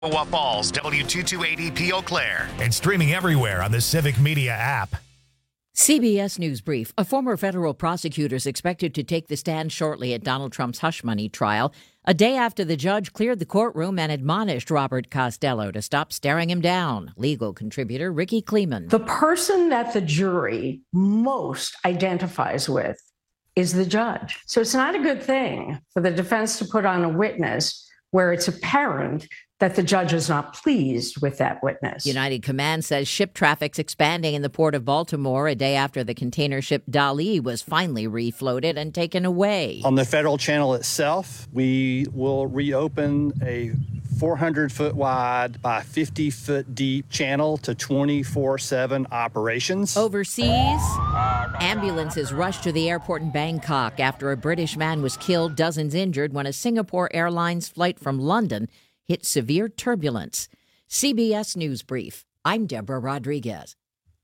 Chippewa Falls, W228EP Eau Claire, and streaming everywhere on the Civic Media app. CBS News Brief. A former federal prosecutor is expected to take the stand shortly at Donald Trump's hush money trial, a day after the judge cleared the courtroom and admonished Robert Costello to stop staring him down. Legal contributor Ricky Kleeman. The person that the jury most identifies with is the judge. So it's not a good thing for the defense to put on a witness where it's apparent that the judge is not pleased with that witness. United Command says ship traffic's expanding in the port of Baltimore a day after the container ship Dali was finally refloated and taken away. On the Federal Channel itself, we will reopen a 400-foot wide by 50-foot deep channel to 24/7 operations. Overseas, ambulances rushed to the airport in Bangkok after a British man was killed, dozens injured when a Singapore Airlines flight from London hit severe turbulence. CBS News Brief. I'm Deborah Rodriguez.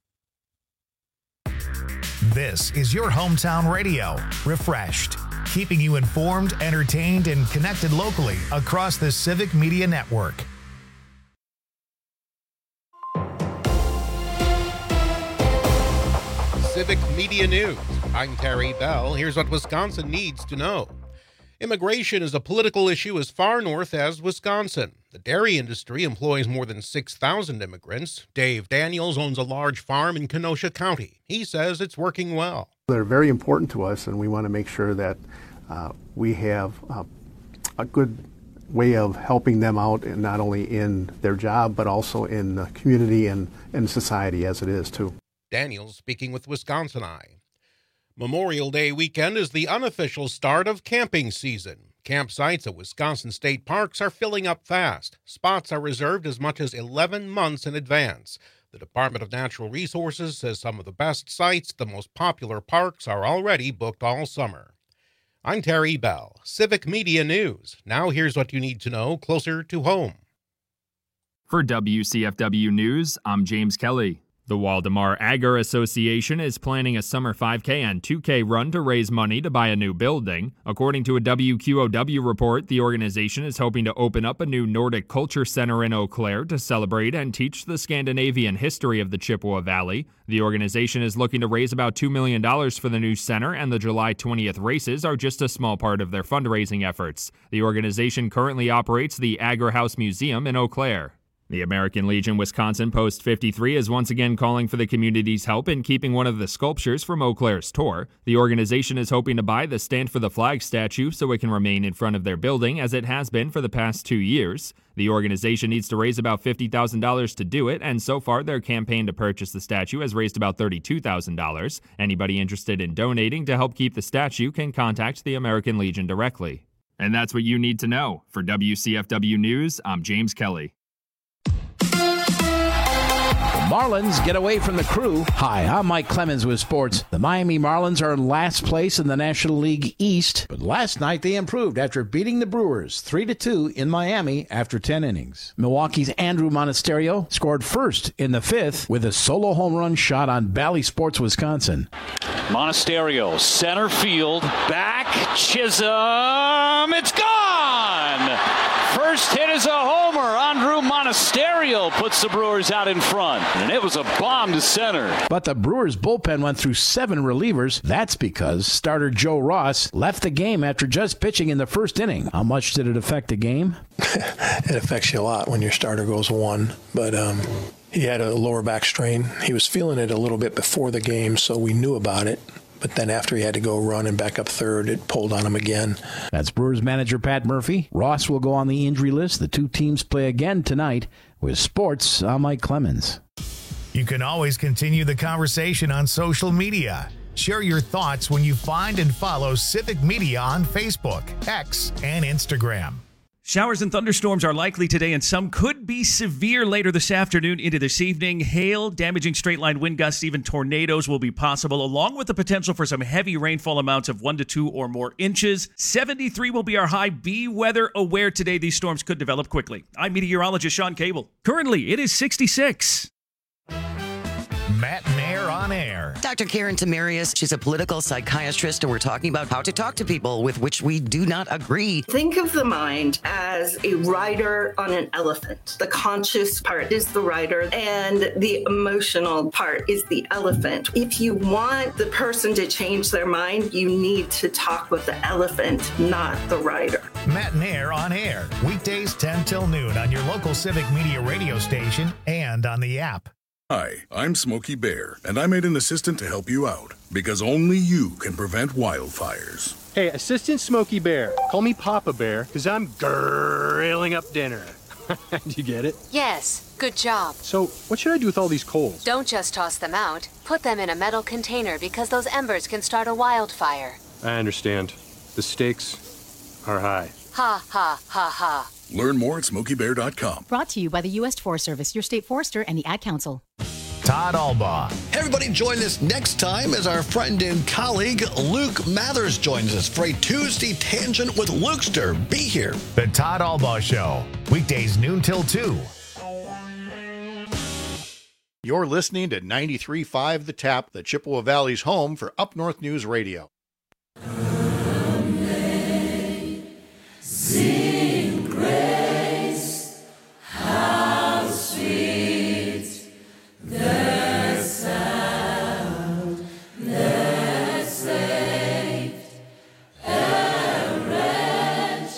This is your hometown radio, Refreshed, keeping you informed, entertained, and connected locally across the Civic Media Network. Civic Media News. I'm Terry Bell. Here's what Wisconsin needs to know. Immigration is a political issue as far north as Wisconsin. The dairy industry employs more than 6,000 immigrants. Dave Daniels owns a large farm in Kenosha County. He says it's working well. They're very important to us, and we want to make sure that we have a good way of helping them out, and not only in their job, but also in the community and society as it is, too. Daniels speaking with Wisconsin Eye. Memorial Day weekend is the unofficial start of camping season. Campsites at Wisconsin state parks are filling up fast. Spots are reserved as much as 11 months in advance. The Department of Natural Resources says some of the best sites, the most popular parks, are already booked all summer. I'm Terry Bell, Civic Media News. Now here's what you need to know closer to home. For WCFW News, I'm James Kelly. The Waldemar Agar Association is planning a summer 5K and 2K run to raise money to buy a new building. According to a WQOW report, the organization is hoping to open up a new Nordic Culture Center in Eau Claire to celebrate and teach the Scandinavian history of the Chippewa Valley. The organization is looking to raise about $2 million for the new center, and the July 20th races are just a small part of their fundraising efforts. The organization currently operates the Agar House Museum in Eau Claire. The American Legion Wisconsin Post 53 is once again calling for the community's help in keeping one of the sculptures from Eau Claire's tour. The organization is hoping to buy the Stand for the Flag statue so it can remain in front of their building as it has been for the past 2 years. The organization needs to raise about $50,000 to do it, and so far their campaign to purchase the statue has raised about $32,000. Anybody interested in donating to help keep the statue can contact the American Legion directly. And that's what you need to know. For WCFW News, I'm James Kelly. Marlins get away from the crew. Hi, I'm Mike Clemens with sports. The Miami Marlins are in last place in the National League East, but last night they improved after beating the Brewers 3-2 in Miami after 10 innings. Milwaukee's Andrew Monasterio scored first in the fifth with a solo home run shot on Bally Sports, Wisconsin. Monasterio, center field, back, Chisholm, it's gone! First hit is a homer. Andrew Monasterio puts the Brewers out in front, and it was a bomb to center. But the Brewers bullpen went through 7 relievers. That's because starter Joe Ross left the game after just pitching in the first inning. How much did it affect the game? It affects you a lot when your starter goes 1, but he had a lower back strain. He was feeling it a little bit before the game, so we knew about it. But then after he had to go run and back up third, it pulled on him again. That's Brewers manager Pat Murphy. Ross will go on the injury list. The two teams play again tonight. With sports, I'm Mike Clemens. You can always continue the conversation on social media. Share your thoughts when you find and follow Civic Media on Facebook, X, and Instagram. Showers and thunderstorms are likely today, and some could be severe later this afternoon into this evening. Hail, damaging straight-line wind gusts, even tornadoes will be possible, along with the potential for some heavy rainfall amounts of 1 to 2 or more inches. 73 will be our high. Be weather aware today. These storms could develop quickly. I'm meteorologist Sean Cable. Currently, it is 66. Matt Mayer on Air. Dr. Karen Tamarius, she's a political psychiatrist, and we're talking about how to talk to people with which we do not agree. Think of the mind as a rider on an elephant. The conscious part is the rider, and the emotional part is the elephant. If you want the person to change their mind, you need to talk with the elephant, not the rider. Matt and Air on Air, weekdays 10 till noon on your local Civic Media radio station and on the app. Hi, I'm Smokey Bear, and I made an assistant to help you out, because only you can prevent wildfires. Hey, Assistant Smokey Bear, call me Papa Bear, because I'm grilling up dinner. Do you get it? Yes, good job. So, what should I do with all these coals? Don't just toss them out. Put them in a metal container because those embers can start a wildfire. I understand. The stakes are high. Ha, ha, ha, ha. Learn more at SmokeyBear.com. Brought to you by the U.S. Forest Service, your state forester, and the Ad Council. Todd Albaugh. Everybody join us next time as our friend and colleague Luke Mathers joins us for a Tuesday Tangent with Lukester. Be here. The Todd Albaugh Show, weekdays noon till 2. You're listening to 93.5 The Tap, the Chippewa Valley's home for Up North News Radio. Sing grace, how sweet the sound that saved a wretch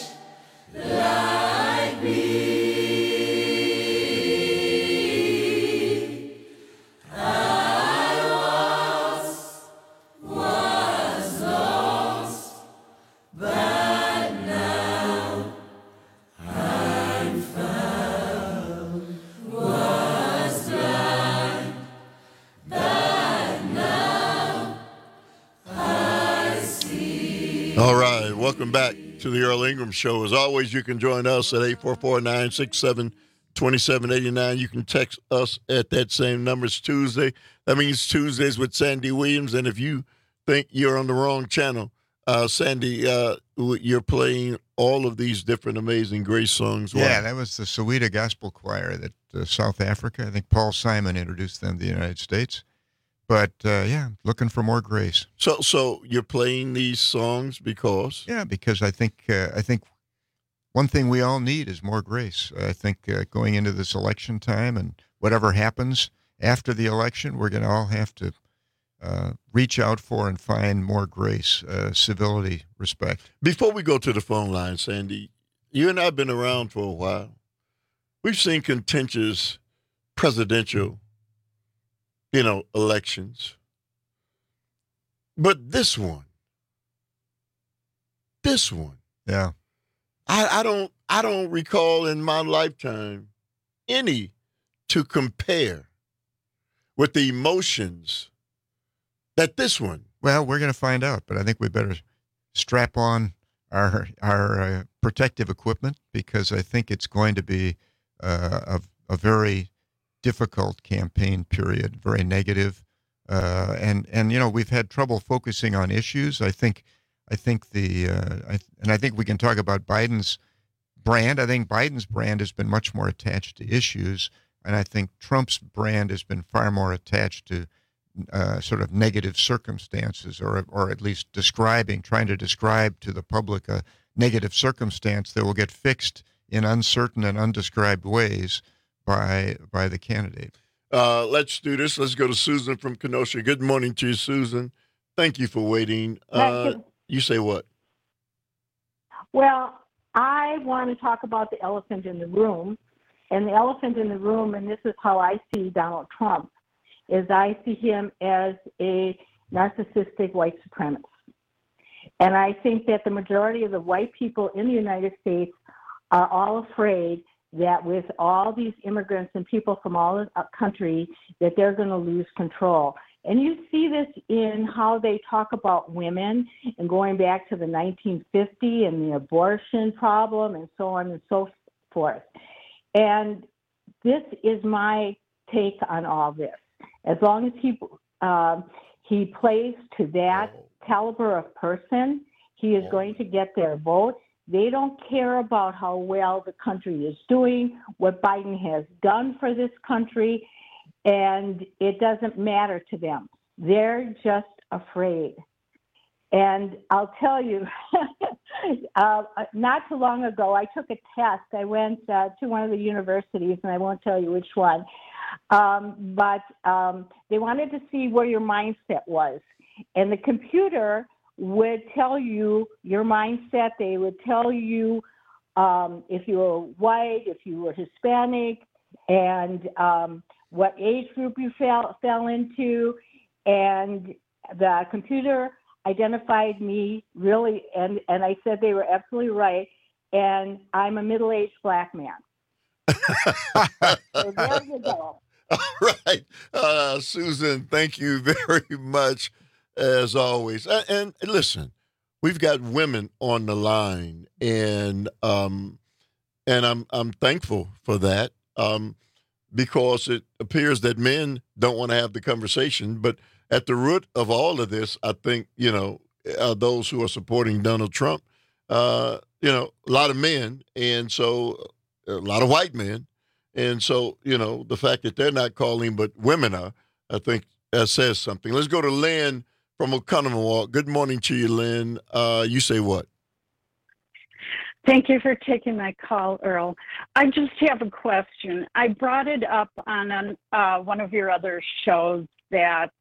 like me. I was lost, but now I'm found. Was blind, but now I see. All right, welcome back to the Earl Ingram Show. As always, you can join us at 844-967-2789. You can text us at that same number. It's Tuesday. That means Tuesdays with Sandy Williams. And if you think you're on the wrong channel, Sandy, you're playing all of these different Amazing Grace songs. Yeah, that was the Soweto Gospel Choir that South Africa. I think Paul Simon introduced them to the United States. But, yeah, looking for more grace. So you're playing these songs because? Yeah, because I think one thing we all need is more grace. I think going into this election time and whatever happens after the election, we're going to all have to reach out for and find more grace, civility, respect. Before we go to the phone line, Sandy, you and I have been around for a while. We've seen contentious presidential, elections. But this one. Yeah. I don't recall in my lifetime any to compare with the emotions that this one. Well, we're going to find out, but I think we better strap on our protective equipment because I think it's going to be a very difficult campaign period, very negative, and we've had trouble focusing on issues. I think we can talk about Biden's brand. I think Biden's brand has been much more attached to issues, and I think Trump's brand has been far more attached to sort of negative circumstances, or at least trying to describe to the public a negative circumstance that will get fixed in uncertain and undescribed ways by the candidate. Let's do this. Let's go to Susan from Kenosha. Good morning to you, Susan. Thank you for waiting. You say what? Well, I want to talk about the elephant in the room. And the elephant in the room, and this is how I see Donald Trump, is I see him as a narcissistic white supremacist. And I think that the majority of the white people in the United States are all afraid that with all these immigrants and people from all the country, that they're going to lose control. And you see this in how they talk about women and going back to the 1950 and the abortion problem and so on and so forth. And this is my take on all this. As long as he plays to that caliber of person, he is going to get their vote. They don't care about how well the country is doing, what Biden has done for this country, and it doesn't matter to them. They're just afraid. And I'll tell you, not too long ago, I took a test. I went to one of the universities, and I won't tell you which one. But they wanted to see where your mindset was. And the computer would tell you your mindset. They would tell you if you were white, if you were Hispanic, and what age group you fell into. And the computer identified me really, and I said they were absolutely right, and I'm a middle-aged black man. So there you go. All right. Susan, thank you very much, as always. And listen, we've got women on the line, and I'm thankful for that, because it appears that men don't want to have the conversation, but at the root of all of this, I think, those who are supporting Donald Trump, a lot of men, and so a lot of white men. And so, the fact that they're not calling, but women are, I think that says something. Let's go to Lynn from Oconomowoc. Good morning to you, Lynn. You say what? Thank you for taking my call, Earl. I just have a question. I brought it up on one of your other shows that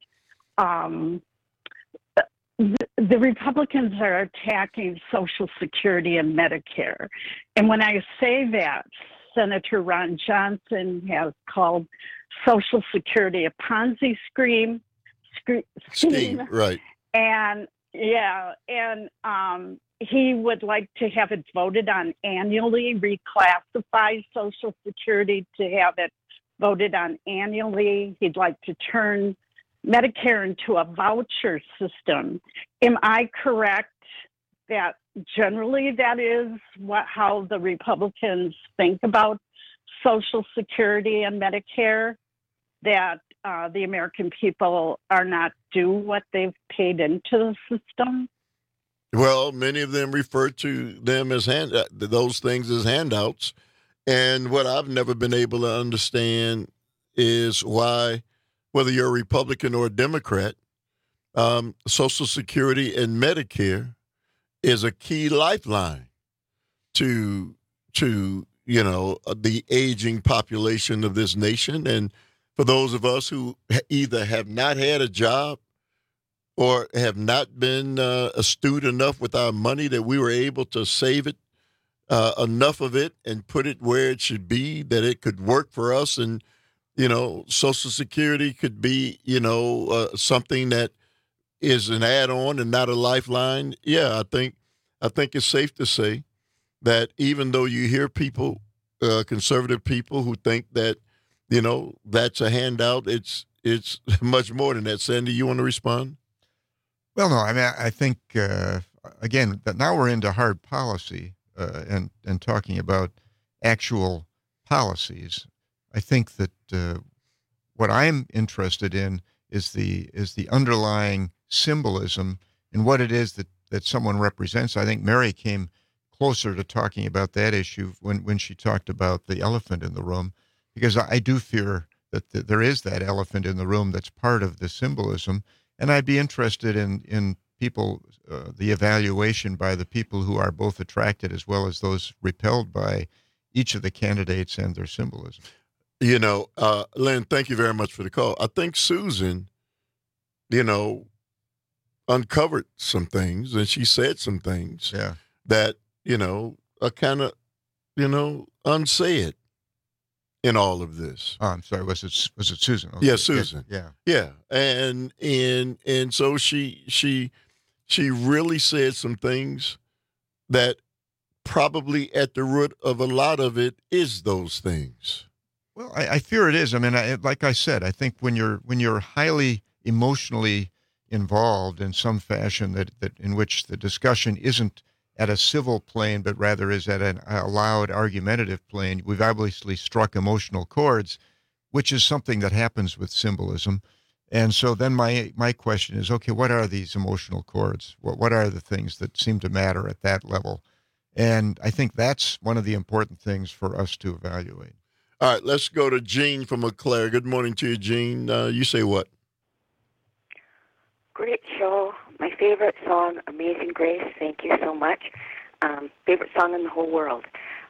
the Republicans are attacking Social Security and Medicare. And when I say that, Senator Ron Johnson has called Social Security a Ponzi scheme. Right. And he would like to have it voted on annually, reclassify Social Security to have it voted on annually. He'd like to turn Medicare into a voucher system. Am I correct that generally that is how the Republicans think about Social Security and Medicare, that the American people are not due what they've paid into the system? Well, many of them refer to them as those things as handouts. And what I've never been able to understand is why, whether you're a Republican or a Democrat, Social Security and Medicare is a key lifeline to the aging population of this nation. And for those of us who either have not had a job or have not been astute enough with our money that we were able to save it, enough of it and put it where it should be, that it could work for us. And, Social Security could be, something that is an add-on and not a lifeline. Yeah, I think it's safe to say that even though you hear people, conservative people who think that, that's a handout, it's much more than that. Sandy, you want to respond? Well, no, I mean, I think, again, that now we're into hard policy and talking about actual policies. I think that what I'm interested in is the underlying symbolism and what it is that someone represents. I think Mary came closer to talking about that issue when she talked about the elephant in the room, because I do fear that there is that elephant in the room that's part of the symbolism. And I'd be interested in people, the evaluation by the people who are both attracted as well as those repelled by each of the candidates and their symbolism. Lynn, thank you very much for the call. I think Susan, uncovered some things, and she said some things that, are kind of, unsaid in all of this. Oh, I'm sorry. Was it Susan? Okay. Yeah, Susan. Yeah. And so she really said some things that probably at the root of a lot of it is those things. Well, I fear it is. I mean, like I said, I think when you're highly emotionally involved in some fashion that in which the discussion isn't at a civil plane, but rather is at a loud, argumentative plane, we've obviously struck emotional chords, which is something that happens with symbolism. And so then my question is, okay, what are these emotional chords? What are the things that seem to matter at that level? And I think that's one of the important things for us to evaluate. All right, let's go to Gene from Eau Claire. Good morning to you, Gene. You say what? show. My favorite song, Amazing Grace. Thank you so much. Favorite song in the whole world.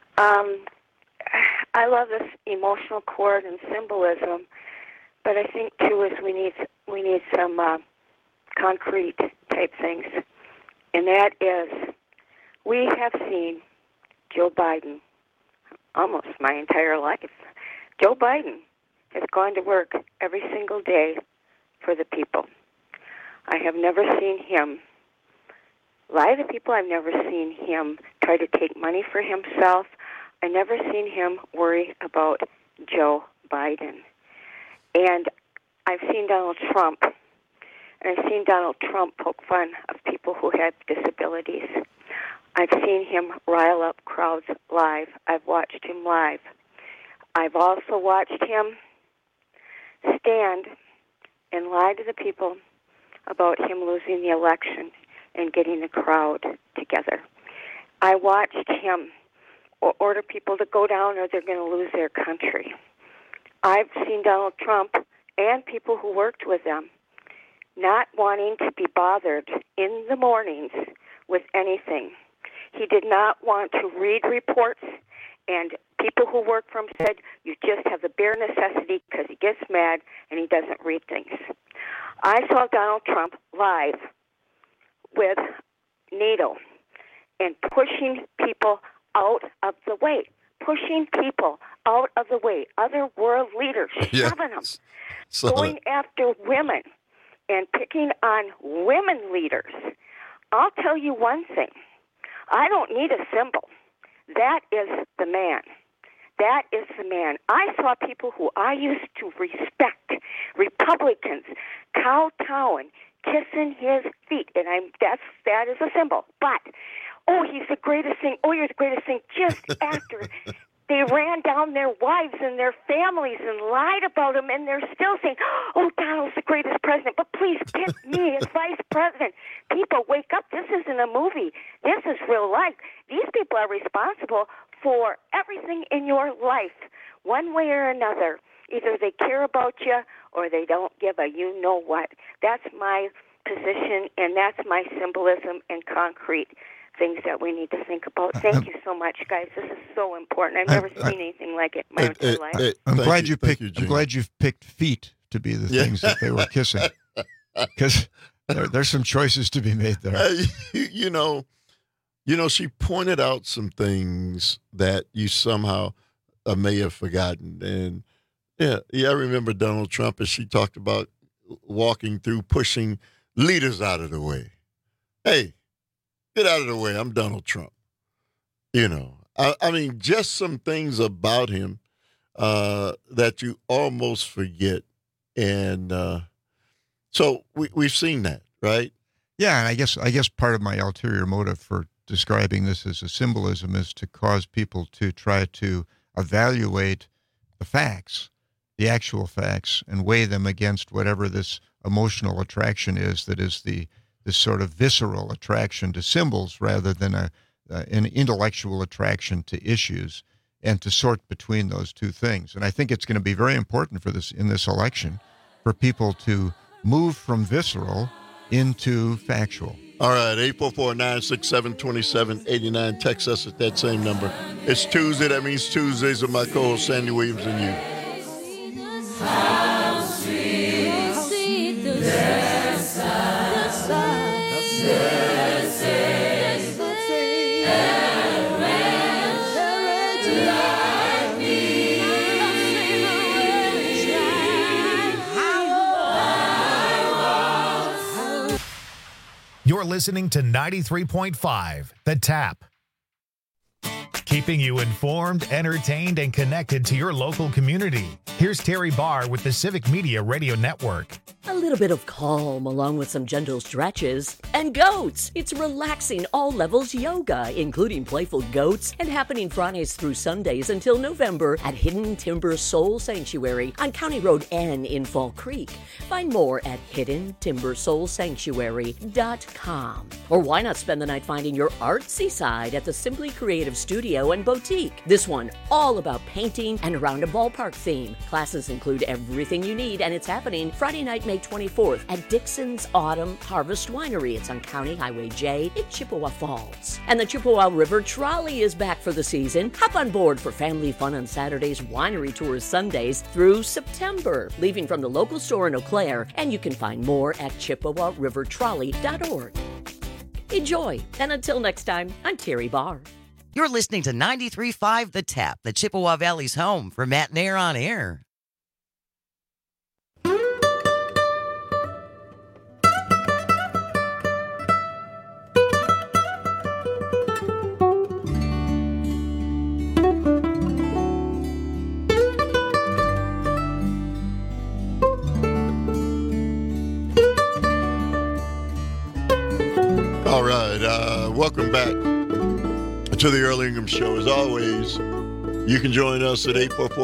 I love this emotional chord and symbolism, but I think too is we need some concrete type things, and that is we have seen Joe Biden almost my entire life. Joe Biden has gone to work every single day for the people. I have never seen him lie to people. I've never seen him try to take money for himself. I've never seen him worry about Joe Biden. And I've seen Donald Trump, and I've seen Donald Trump poke fun of people who have disabilities. I've seen him rile up crowds live. I've watched him live. I've also watched him stand and lie to the people about him losing the election and getting the crowd together. I watched him order people to go down or they're going to lose their country. I've seen Donald Trump and people who worked with him not wanting to be bothered in the mornings with anything. He did not want to read reports, and people who work for him said, you just have the bare necessity because he gets mad and he doesn't read things. I saw Donald Trump live with NATO and pushing people out of the way, other world leaders, shoving them, going after women and picking on women leaders. I'll tell you one thing. I don't need a symbol. That is the man. That is the man. I saw people who I used to respect, Republicans, kowtowing, kissing his feet, and that is a symbol. But, he's the greatest thing. You're the greatest thing. Just after they ran down their wives and their families and lied about him, and they're still saying, Donald's the greatest president, but please pick me as vice president. People, wake up. This isn't a movie. This is real life. These people are responsible for everything in your life, one way or another. Either they care about you or they don't give a you-know-what. That's my position, and that's my symbolism and concrete things that we need to think about. Thank you so much, guys. This is so important. I've never seen anything like it in my entire life. I'm glad you've picked feet to be the things that they were kissing, because there's some choices to be made there. She pointed out some things that you somehow may have forgotten. And I remember Donald Trump, as she talked about walking through, pushing leaders out of the way. Hey, get out of the way. I'm Donald Trump. I mean, just some things about him that you almost forget. And so we've seen that, right? Yeah, and I guess part of my ulterior motive for describing this as a symbolism is to cause people to try to evaluate the facts, the actual facts, and weigh them against whatever this emotional attraction is that is this sort of visceral attraction to symbols rather than an intellectual attraction to issues, and to sort between those two things. And I think it's going to be very important for this in this election for people to move from visceral into factual. All right, 844-967-2789. Text us at that same number. It's Tuesday. That means Tuesdays with my co-host Sandy Williams and you. How sweet the You're listening to 93.5, The Tap. Keeping you informed, entertained, and connected to your local community. Here's Terry Barr with the Civic Media Radio Network. A little bit of calm along with some gentle stretches. And goats! It's relaxing all levels yoga, including playful goats, and happening Fridays through Sundays until November at Hidden Timber Soul Sanctuary on County Road N in Fall Creek. Find more at hiddentimbersoulsanctuary.com. Or why not spend the night finding your artsy side at the Simply Creative Studio Studio and Boutique. This one all about painting and around a ballpark theme. Classes include everything you need, and it's happening Friday night, May 24th at Dixon's Autumn Harvest Winery. It's on County Highway J in Chippewa Falls. And the Chippewa River Trolley is back for the season. Hop on board for family fun on Saturdays, winery tours Sundays through September, leaving from the local store in Eau Claire, and you can find more at ChippewaRiverTrolley.org. Enjoy, and until next time, I'm Terry Barr. You're listening to 93.5 The Tap, the Chippewa Valley's home for Matt Nair on Air. All right, welcome back to the Earl Ingham Show. As always, you can join us at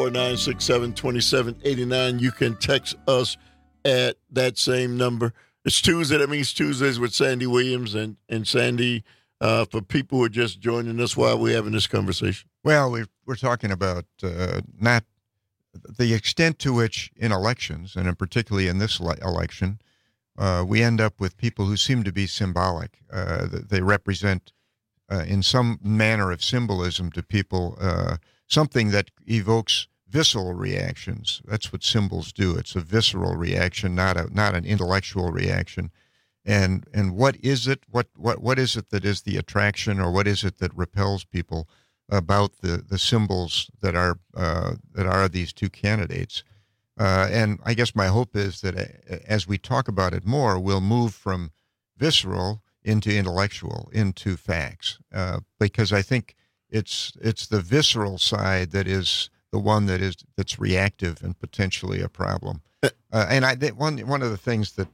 844-967-2789. You can text us at that same number. It's Tuesday. That means Tuesdays with Sandy Williams. And Sandy, for people who are just joining us, why are we having this conversation? Well, we're talking about not the extent to which in elections, and particularly in this election, we end up with people who seem to be symbolic. They represent, in some manner of symbolism to people, something that evokes visceral reactions. That's what symbols do. It's a visceral reaction, not an intellectual reaction. And what is it? What is it that is the attraction, or what is it that repels people about the symbols that are these two candidates? And I guess my hope is that as we talk about it more, we'll move from visceral into intellectual, into facts, because I think it's the visceral side that is the one that's reactive and potentially a problem. And one of the things that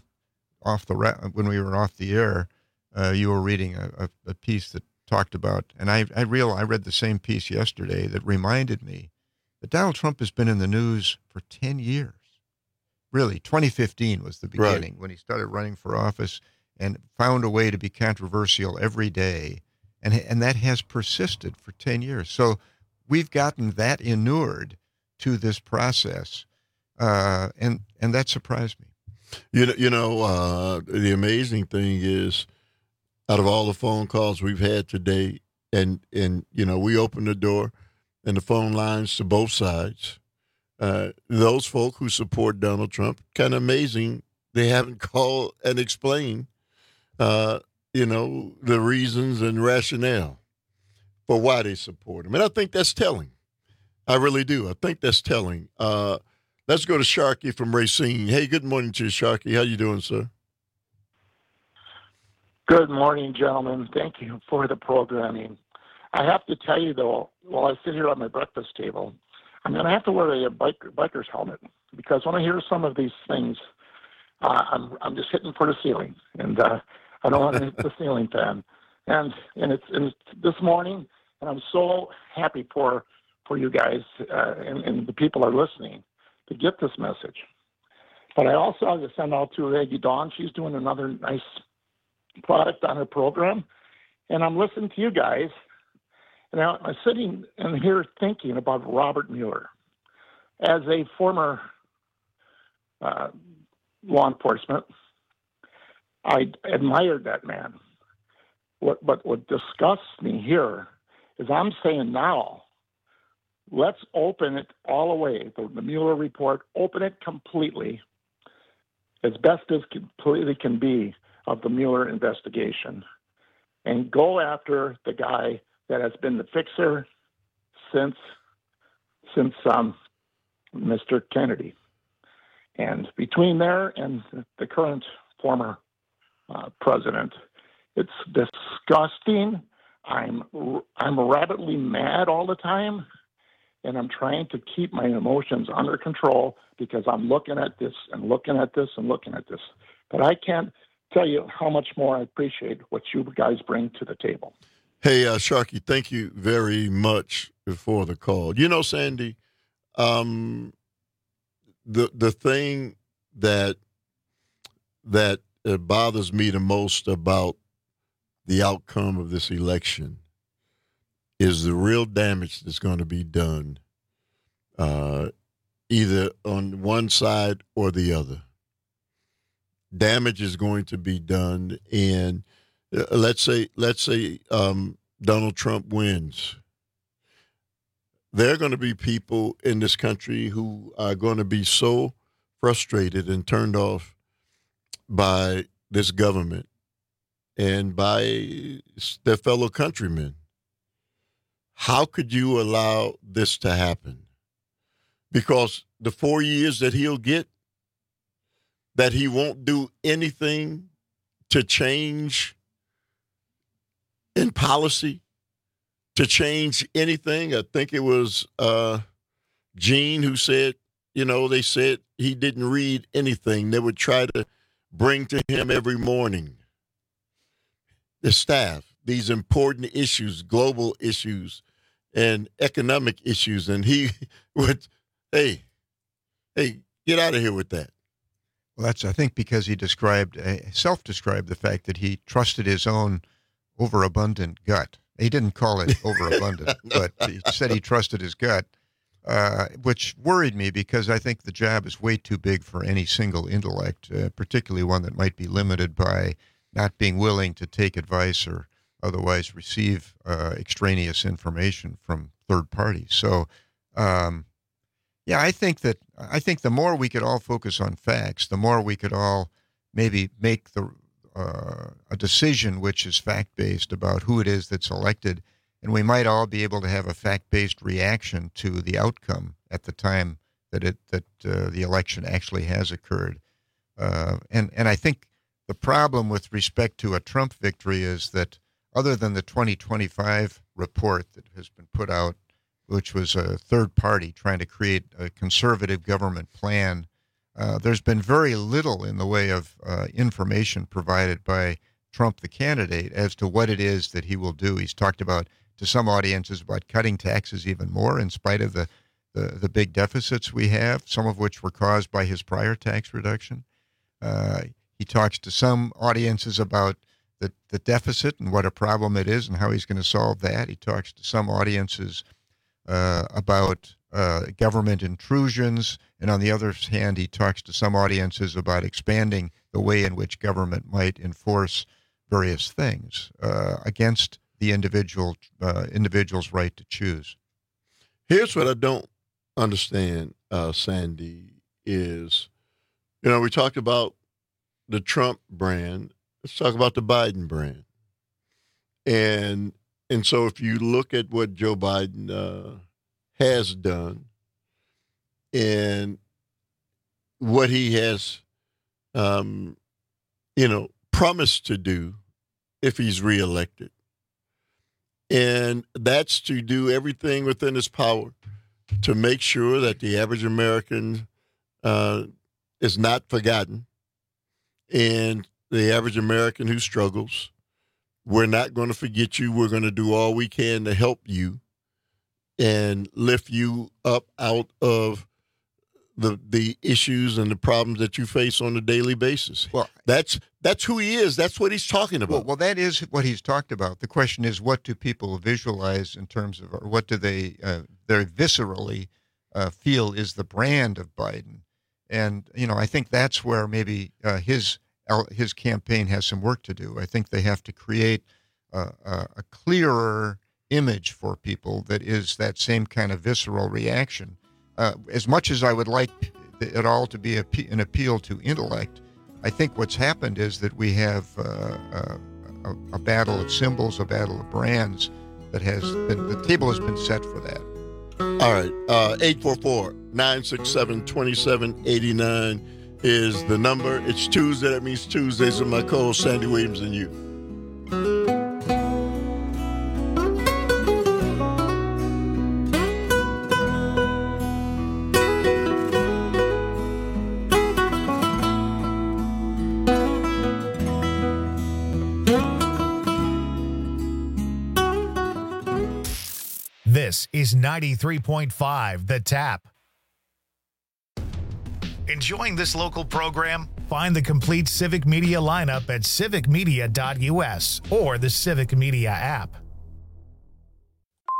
when we were off the air, you were reading a piece that talked about, and I read the same piece yesterday that reminded me that Donald Trump has been in the news for 10 years. Really, 2015 was the beginning, when he started running for office and found a way to be controversial every day. And that has persisted for 10 years. So we've gotten that inured to this process, and that surprised me. The amazing thing is, out of all the phone calls we've had today, and we opened the door and the phone lines to both sides. Those folk who support Donald Trump, kind of amazing, they haven't called and explained, the reasons and rationale for why they support him. And I think that's telling. I really do. I think that's telling. Let's go to Sharkey from Racine. Hey, good morning to you, Sharkey. How you doing, sir? Good morning, gentlemen. Thank you for the programming. I have to tell you, though, while I sit here at my breakfast table, I'm going to have to wear a biker's helmet, because when I hear some of these things, I'm just hitting for the ceiling, and I don't want to hit the ceiling fan. And it's this morning, and I'm so happy for you guys and the people are listening to get this message. But I also have to send out to Aggie Dawn. She's doing another nice product on her program, and I'm listening to you guys. And I'm sitting in here thinking about Robert Mueller. As a former law enforcement, I admired that man. But what disgusts me here is I'm saying now, let's open it all away, the Mueller report, open it completely, as best as completely can be, of the Mueller investigation, and go after the guy that has been the fixer since Mr. Kennedy. And between there and the current former president, it's disgusting. I'm rabidly mad all the time, and I'm trying to keep my emotions under control, because I'm looking at this and looking at this and looking at this. But I can't tell you how much more I appreciate what you guys bring to the table. Hey, Sharkey, thank you very much for the call. Sandy, the thing that bothers me the most about the outcome of this election is the real damage that's going to be done, either on one side or the other. Damage is going to be done, and let's say Donald Trump wins. There are going to be people in this country who are going to be so frustrated and turned off by this government and by their fellow countrymen. How could you allow this to happen? Because the 4 years that he'll get, that he won't do anything to change in policy, to change anything. I think it was Gene who said, they said he didn't read anything they would try to bring to him every morning. The staff, these important issues, global issues, and economic issues, and he would, hey, get out of here with that. Well, that's, I think, because he self-described the fact that he trusted his own overabundant gut. He didn't call it overabundant, but he said he trusted his gut, which worried me because I think the job is way too big for any single intellect, particularly one that might be limited by not being willing to take advice or otherwise receive extraneous information from third parties. So, I think the more we could all focus on facts, the more we could all maybe make a decision which is fact-based about who it is that's elected, and we might all be able to have a fact-based reaction to the outcome at the time that the election actually has occurred. And I think the problem with respect to a Trump victory is that other than the 2025 report that has been put out, which was a third party trying to create a conservative government plan, there's been very little in the way of information provided by Trump, the candidate, as to what it is that he will do. He's talked about, to some audiences, about cutting taxes even more in spite of the big deficits we have, some of which were caused by his prior tax reduction. He talks to some audiences about the deficit and what a problem it is and how he's going to solve that. He talks to some audiences about government intrusions, and on the other hand, he talks to some audiences about expanding the way in which government might enforce various things against the individual's right to choose. Here's what I don't understand, Sandy, is, we talked about the Trump brand. Let's talk about the Biden brand. And so if you look at what Joe Biden has done and what he has, promised to do if he's reelected, and that's to do everything within his power to make sure that the average American is not forgotten, and the average American who struggles, we're not going to forget you. We're going to do all we can to help you and lift you up out of the issues and the problems that you face on a daily basis. Well, that's who he is. That's what he's talking about. Well, that is what he's talked about. The question is, what do people visualize in terms of, or what do they viscerally feel is the brand of Biden? And I think that's where maybe his campaign has some work to do. I think they have to create a clearer image for people that is that same kind of visceral reaction. As much as I would like it all to be an appeal to intellect, I think what's happened is that we have a battle of symbols, a battle of brands that the table has been set for that. All right. 844-967-2789 is the number. It's Tuesday. That means Tuesdays with my co-host Sandy Williams and you. This is 93.5 The Tap. Enjoying this local program? Find the complete Civic Media lineup at civicmedia.us or the Civic Media app.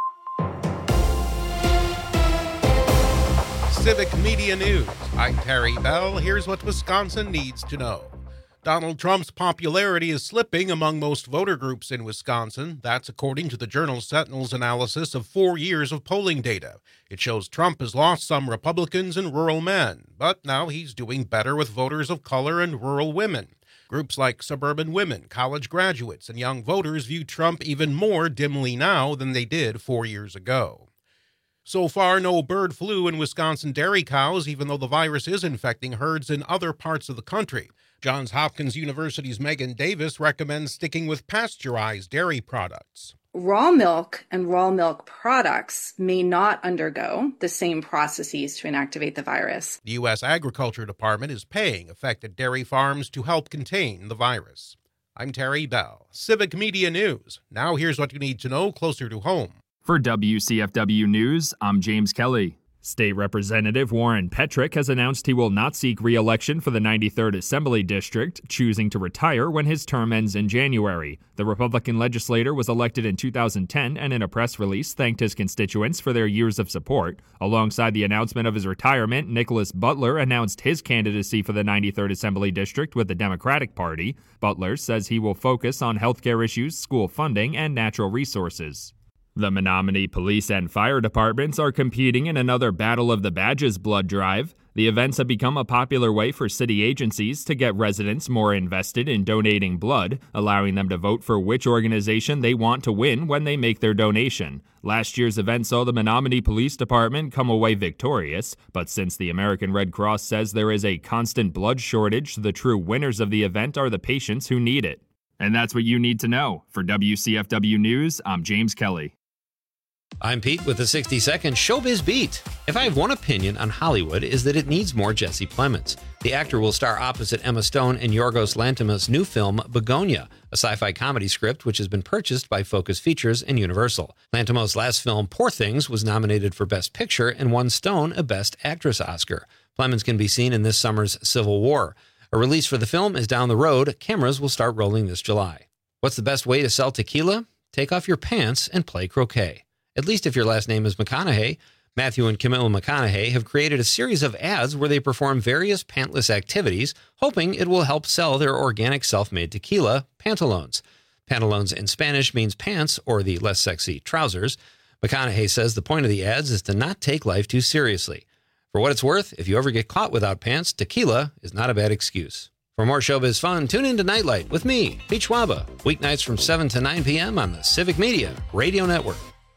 Civic Media News. I'm Terry Bell. Here's what Wisconsin needs to know. Donald Trump's popularity is slipping among most voter groups in Wisconsin. That's according to the Journal Sentinel's analysis of 4 years of polling data. It shows Trump has lost some Republicans and rural men, but now he's doing better with voters of color and rural women. Groups like suburban women, college graduates, and young voters view Trump even more dimly now than they did 4 years ago. So far, no bird flu in Wisconsin dairy cows, even though the virus is infecting herds in other parts of the country. Johns Hopkins University's Megan Davis recommends sticking with pasteurized dairy products. Raw milk and raw milk products may not undergo the same processes to inactivate the virus. The U.S. Agriculture Department is paying affected dairy farms to help contain the virus. I'm Terry Bell, Civic Media News. Now here's what you need to know closer to home. For WCFW News, I'm James Kelly. State Representative Warren Petrick has announced he will not seek re-election for the 93rd Assembly District, choosing to retire when his term ends in January. The Republican legislator was elected in 2010 and in a press release thanked his constituents for their years of support. Alongside the announcement of his retirement, Nicholas Butler announced his candidacy for the 93rd Assembly District with the Democratic Party. Butler says he will focus on healthcare issues, school funding, and natural resources. The Menominee Police and Fire Departments are competing in another Battle of the Badges blood drive. The events have become a popular way for city agencies to get residents more invested in donating blood, allowing them to vote for which organization they want to win when they make their donation. Last year's event saw the Menominee Police Department come away victorious, but since the American Red Cross says there is a constant blood shortage, the true winners of the event are the patients who need it. And that's what you need to know. For WCFW News, I'm James Kelly. I'm Pete with the 60-second Showbiz Beat. If I have one opinion on Hollywood, is that it needs more Jesse Plemons. The actor will star opposite Emma Stone in Yorgos Lanthimos' new film, Begonia, a sci-fi comedy script which has been purchased by Focus Features and Universal. Lanthimos' last film, Poor Things, was nominated for Best Picture and won Stone a Best Actress Oscar. Plemons can be seen in this summer's Civil War. A release for the film is down the road. Cameras will start rolling this July. What's the best way to sell tequila? Take off your pants and play croquet. At least if your last name is McConaughey. Matthew and Camilla McConaughey have created a series of ads where they perform various pantless activities, hoping it will help sell their organic self-made tequila, Pantalones. Pantalones in Spanish means pants, or the less sexy trousers. McConaughey says the point of the ads is to not take life too seriously. For what it's worth, if you ever get caught without pants, tequila is not a bad excuse. For more showbiz fun, tune in to Nightlight with me, Pete Schwaba, weeknights from 7 to 9 p.m. on the Civic Media Radio Network.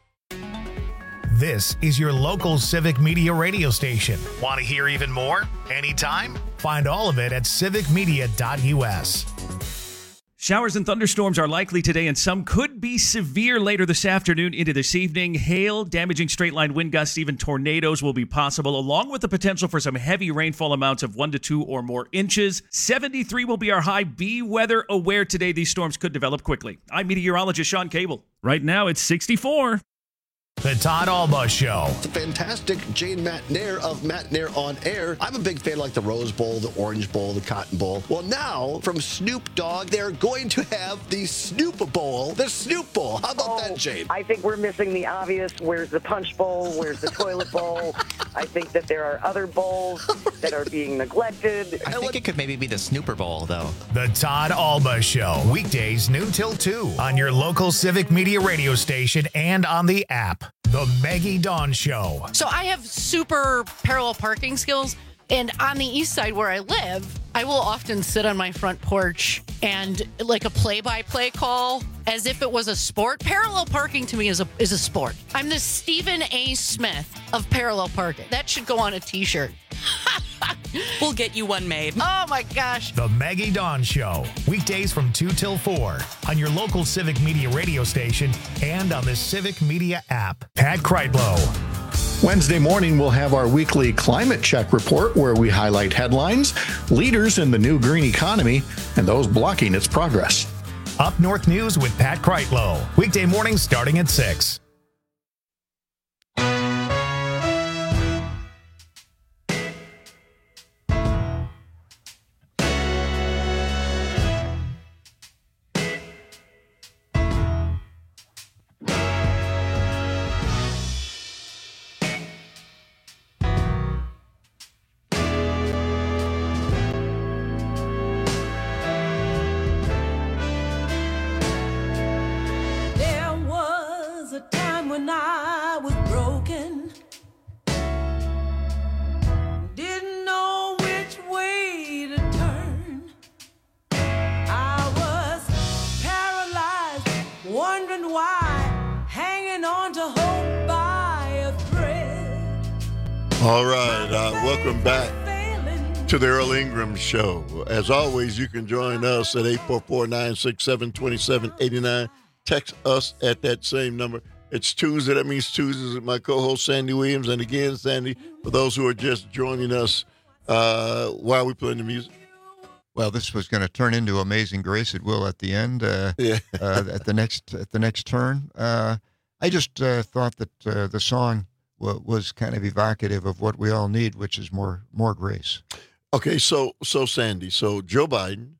This is your local Civic Media radio station. Want to hear even more? Anytime? Find all of it at civicmedia.us. Showers and thunderstorms are likely today, and some could be severe later this afternoon into this evening. Hail, damaging straight-line wind gusts, even tornadoes will be possible, along with the potential for some heavy rainfall amounts of 1 to 2 or more inches. 73 will be our high. Be weather aware today. These storms could develop quickly. I'm meteorologist Sean Cable. Right now, it's 64. The Todd Alba Show. The fantastic Jane McNair of McNair on Air. I'm a big fan of like the Rose Bowl, the Orange Bowl, the Cotton Bowl. Well, now from Snoop Dogg, they're going to have the Snoop Bowl. The Snoop Bowl. How about that, Jane? I think we're missing the obvious. Where's the Punch Bowl? Where's the Toilet Bowl? I think that there are other bowls that are being neglected. I think it could maybe be the Snooper Bowl, though. The Todd Alba Show. Weekdays noon till 2 on your local Civic Media radio station and on the app. The Maggie Dawn Show. So I have super parallel parking skills, and on the east side where I live, I will often sit on my front porch and like a play-by-play call as if it was a sport. Parallel parking to me is a sport. I'm the Stephen A. Smith of parallel parking. That should go on a t-shirt. We'll get you one made. Oh my gosh. The Maggie Dawn Show. Weekdays from 2 till 4 on your local Civic Media radio station and on the Civic Media app. Pat Kreitlow. Wednesday morning, we'll have our weekly climate check report where we highlight headlines, leaders in the new green economy, and those blocking its progress. Up North News with Pat Kreitlow. Weekday mornings starting at 6. All right, welcome back to the Earl Ingram Show. As always, you can join us at 844-967-2789. Text us at that same number. It's Tuesday. That means Tuesdays with my co-host, Sandy Williams. And again, Sandy, for those who are just joining us, why are we playing the music? Well, this was going to turn into Amazing Grace. It will at the end. At the next turn. I just thought that the song was kind of evocative of what we all need, which is more grace. Okay, so Sandy, so Joe Biden,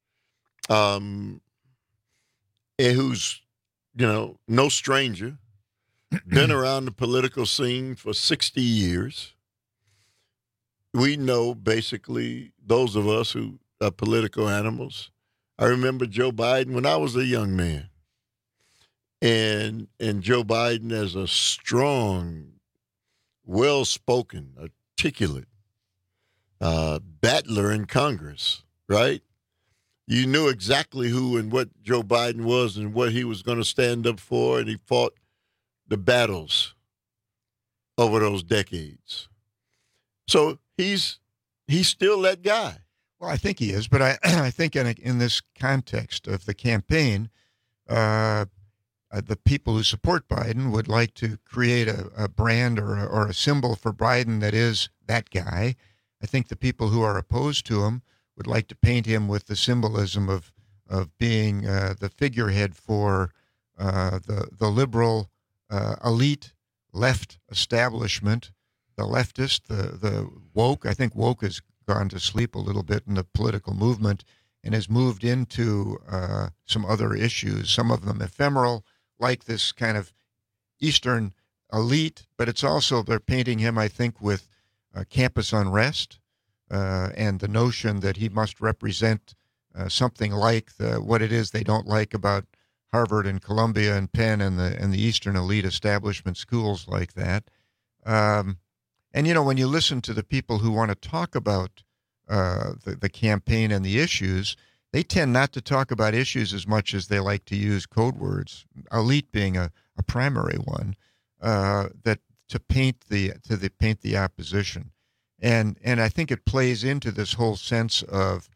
who's no stranger, been around the political scene for 60 years. We know basically those of us who are political animals. I remember Joe Biden when I was a young man, and Joe Biden as a strong, well-spoken, articulate battler in Congress, right? You knew exactly who and what Joe Biden was and what he was going to stand up for, and he fought the battles over those decades. So he's still that guy. Well, I think he is, but I think in this context of the campaign, the people who support Biden would like to create a brand or a symbol for Biden that is that guy. I think the people who are opposed to him would like to paint him with the symbolism of being the figurehead for the liberal elite left establishment, the leftist, the woke. I think woke has gone to sleep a little bit in the political movement and has moved into some other issues, some of them ephemeral, like this kind of Eastern elite, but it's also, they're painting him, I think, with campus unrest and the notion that he must represent something like what it is they don't like about Harvard and Columbia and Penn and the Eastern elite establishment schools like that. And, when you listen to the people who want to talk about the campaign and the issues, they tend not to talk about issues as much as they like to use code words, elite being a primary one, that to paint the opposition. And I think it plays into this whole sense of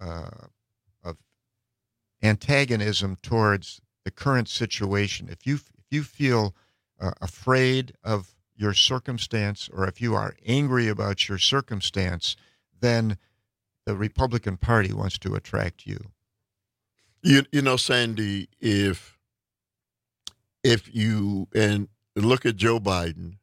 antagonism towards the current situation. If you feel afraid of your circumstance, or if you are angry about your circumstance, then the Republican Party wants to attract you. You know, Sandy, if you and look at Joe Biden,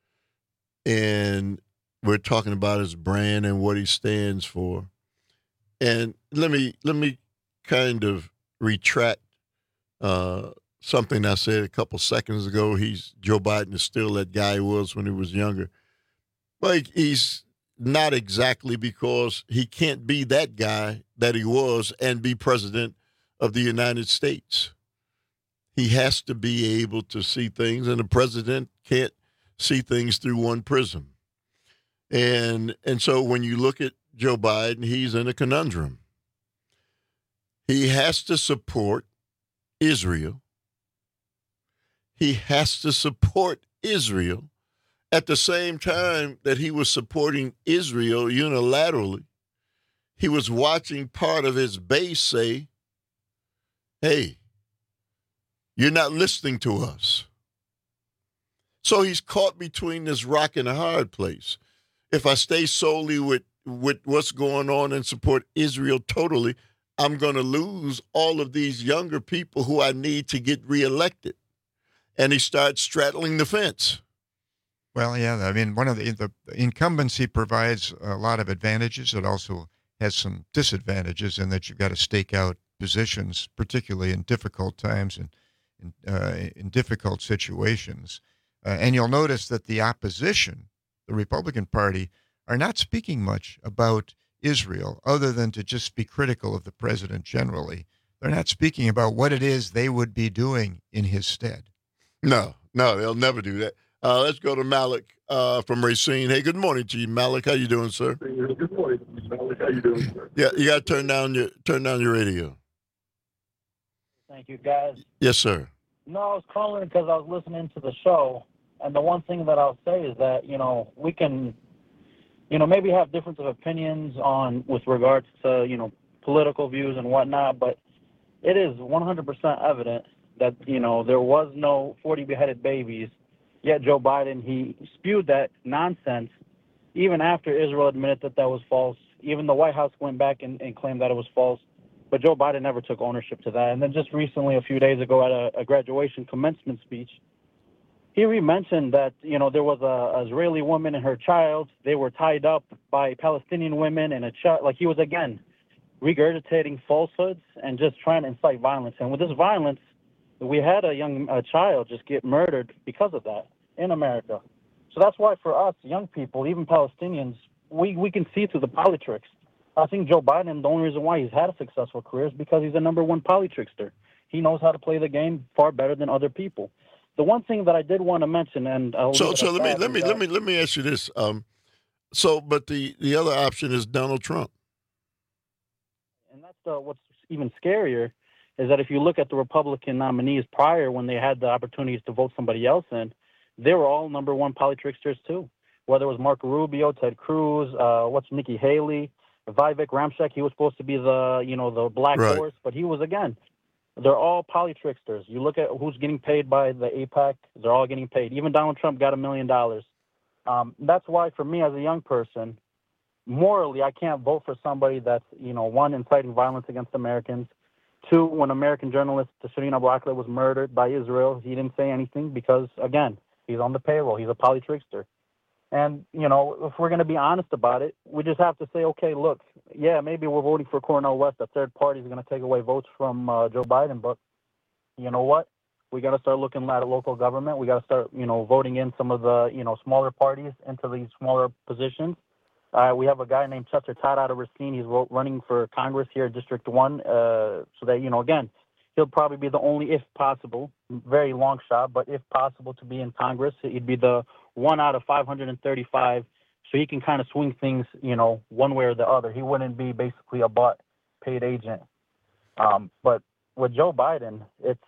and we're talking about his brand and what he stands for, and let me kind of retract something I said a couple seconds ago. Joe Biden is still that guy he was when he was younger. But he's not exactly, because he can't be that guy that he was and be president of the United States. He has to be able to see things, and the president can't see things through one prism. And so when you look at Joe Biden, he's in a conundrum. He has to support Israel. He has to support Israel at the same time that he was supporting Israel unilaterally. He was watching part of his base say, hey, you're not listening to us. So he's caught between this rock and a hard place. If I stay solely with what's going on and support Israel totally, I'm going to lose all of these younger people who I need to get reelected. And he starts straddling the fence. Well, yeah, I mean, one of the incumbency provides a lot of advantages. It also has some disadvantages in that you've got to stake out positions, particularly in difficult times and in difficult situations. And you'll notice that the opposition, the Republican Party, are not speaking much about Israel other than to just be critical of the president generally. They're not speaking about what it is they would be doing in his stead. No, they'll never do that. Let's go to Malik from Racine. Hey, good morning to you, Malik. How you doing, sir? Good morning, Malik. How you doing, sir? Yeah, you got to turn down your radio. Thank you, guys. Yes, sir. No, I was calling because I was listening to the show, And the one thing that I'll say is that, we can, maybe have difference of opinions with regards to, political views and whatnot, but it is 100% evident that, there was no 40 beheaded babies, yet Joe Biden, he spewed that nonsense even after Israel admitted that was false. Even the White House went back and claimed that it was false, but Joe Biden never took ownership to that. And then just recently, a few days ago at a graduation commencement speech, he mentioned that, there was a Israeli woman and her child. They were tied up by Palestinian women and a child. Like, he was, again, regurgitating falsehoods and just trying to incite violence. And with this violence, we had a child just get murdered because of that in America. So that's why for us, young people, even Palestinians, we can see through the politics. I think Joe Biden, the only reason why he's had a successful career is because he's the number one politrickster. He knows how to play the game far better than other people. The one thing that I did want to mention, and let me ask you this. But the other option is Donald Trump. And that's what's even scarier is that if you look at the Republican nominees prior, when they had the opportunities to vote somebody else in, they were all number one politricksters too. Whether it was Marco Rubio, Ted Cruz, Nikki Haley, Vivek Ramchak, he was supposed to be the black horse, but he was, again, they're all politricksters. You look at who's getting paid by the AIPAC, they're all getting paid. Even Donald Trump got $1 million. That's why, for me as a young person, morally, I can't vote for somebody that's, one, inciting violence against Americans. Two, when American journalist Shireen Abu Akleh was murdered by Israel, he didn't say anything because, again, he's on the payroll. He's a politrickster. And, if we're going to be honest about it, we just have to say, okay, look, yeah, maybe we're voting for Cornel West. A third party is going to take away votes from Joe Biden. But you know what? We got to start looking at local government. We got to start, voting in some of the, smaller parties into these smaller positions. We have a guy named Chester Todd out of Racine. He's running for Congress here at District 1. So that, again, he'll probably be the only, if possible, very long shot, but if possible to be in Congress. He'd be the one out of 535, so he can kind of swing things, one way or the other. He wouldn't be basically a paid agent. But with Joe Biden, it's,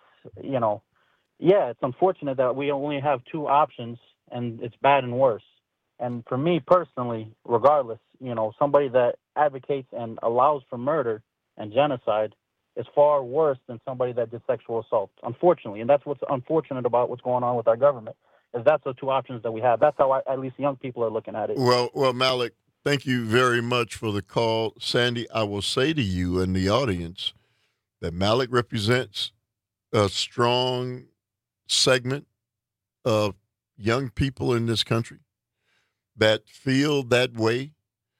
it's unfortunate that we only have two options, and it's bad and worse. And for me personally, regardless, somebody that advocates and allows for murder and genocide is far worse than somebody that did sexual assault, unfortunately. And that's what's unfortunate about what's going on with our government, is that's the two options that we have. That's how at least young people are looking at it. Well, Malik, thank you very much for the call. Sandy, I will say to you and the audience that Malik represents a strong segment of young people in this country that feel that way.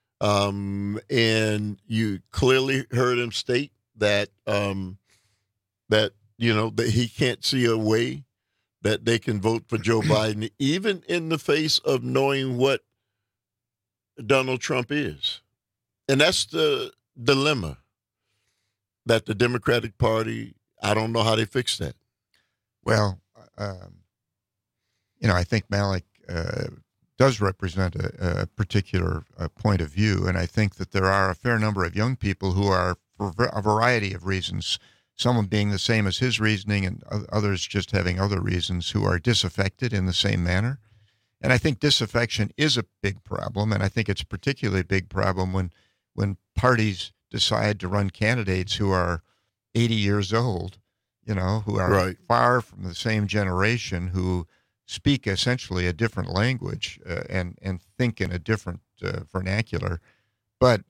And you clearly heard him state that that he can't see a way that they can vote for Joe Biden, even in the face of knowing what Donald Trump is. And that's the dilemma that the Democratic Party, I don't know how they fix that. Well, I think Malik does represent a particular point of view, and I think that there are a fair number of young people who are, for a variety of reasons, some being the same as his reasoning and others just having other reasons, who are disaffected in the same manner. And I think disaffection is a big problem, and I think it's a particularly big problem when parties decide to run candidates who are 80 years old, who are far from the same generation, who speak essentially a different language and think in a different vernacular. But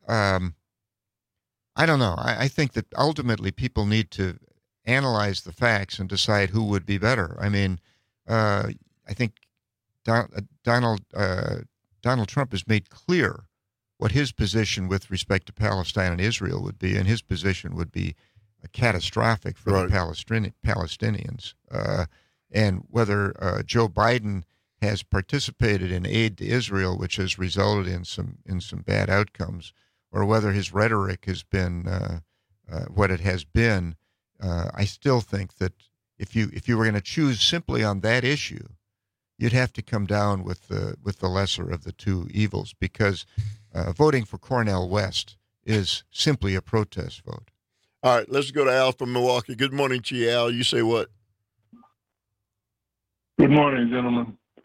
I don't know. I think that ultimately people need to analyze the facts and decide who would be better. I mean, I think Donald Trump has made clear what his position with respect to Palestine and Israel would be, and his position would be catastrophic for the Palestinians. And whether Joe Biden has participated in aid to Israel, which has resulted in some bad outcomes, or whether his rhetoric has been what it has been, I still think that if you were going to choose simply on that issue, you'd have to come down with the lesser of the two evils, because voting for Cornel West is simply a protest vote. All right, let's go to Al from Milwaukee. Good morning to you, Al. You say what? Good morning, gentlemen.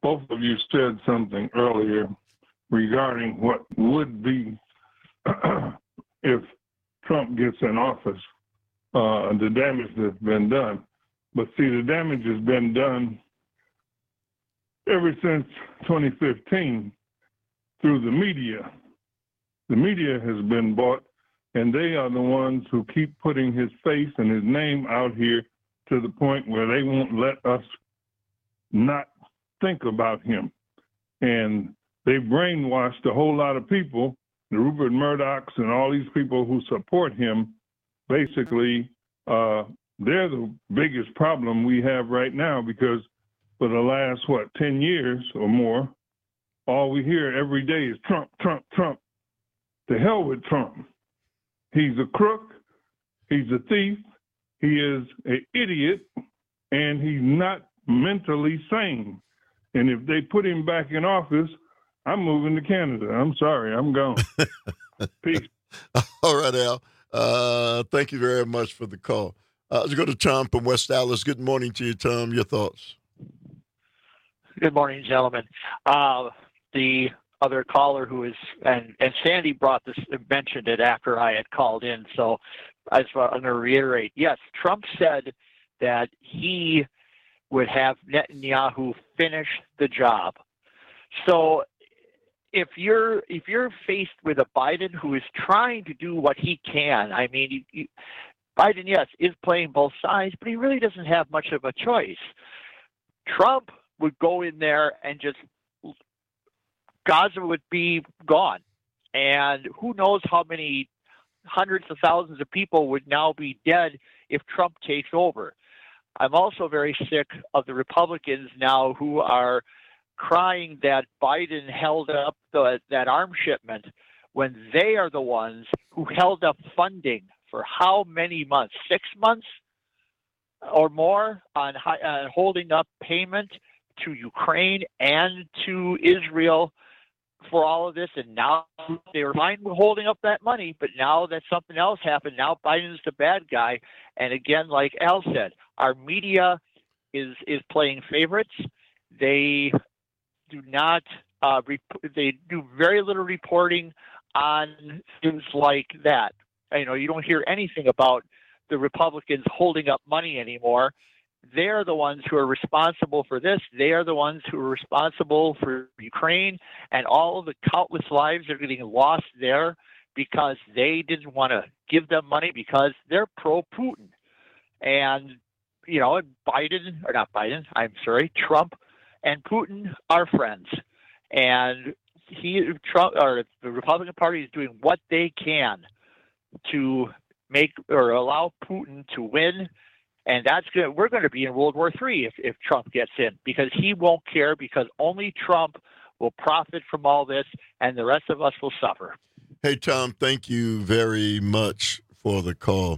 both of you said something earlier regarding what would be if Trump gets in office, the damage that's been done. But see, the damage has been done ever since 2015 through the media. The media has been bought, and they are the ones who keep putting his face and his name out here to the point where they won't let us not think about him. And they brainwashed a whole lot of people, the Rupert Murdochs and all these people who support him. Basically, they're the biggest problem we have right now, because for the last, 10 years or more, all we hear every day is Trump, Trump, Trump. To hell with Trump. He's a crook. He's a thief. He is an idiot, and he's not mentally sane. And if they put him back in office, I'm moving to Canada. I'm sorry. I'm gone. Peace. All right, Al. Thank you very much for the call. Let's go to Tom from West Dallas. Good morning to you, Tom. Your thoughts? Good morning, gentlemen. The other caller who is, and Sandy mentioned it after I had called in, so I just want to reiterate. Yes, Trump said that he would have Netanyahu finish the job. So if you're faced with a Biden who is trying to do what he can, I mean, Biden, yes, is playing both sides, but he really doesn't have much of a choice. Trump would go in there and just Gaza would be gone. And who knows how many hundreds of thousands of people would now be dead if Trump takes over. I'm also very sick of the Republicans now who are crying that Biden held up that arms shipment when they are the ones who held up funding for how many months? 6 months or more on holding up payment to Ukraine and to Israel for all of this, and now they were fine with holding up that money, but now that something else happened, now Biden's the bad guy. And again, like Al said, our media is playing favorites. They do not they do very little reporting on things like that. You don't hear anything about the Republicans holding up money anymore. They're the ones who are responsible for this. They are the ones who are responsible for Ukraine and all of the countless lives that are getting lost there because they didn't want to give them money because they're pro-Putin. And, Trump and Putin are friends. And Trump, or the Republican Party is doing what they can to make or allow Putin to win. And we're going to be in World War III if Trump gets in, because he won't care, because only Trump will profit from all this and the rest of us will suffer. Hey, Tom, thank you very much for the call.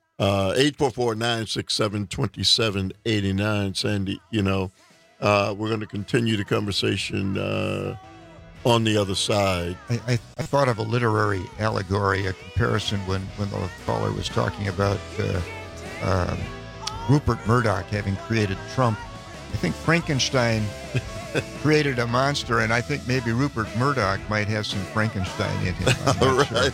844-967-2789. Sandy, we're going to continue the conversation on the other side. I thought of a literary allegory, a comparison when the caller was talking about Rupert Murdoch having created Trump. I think Frankenstein created a monster, and I think maybe Rupert Murdoch might have some Frankenstein in him. All right.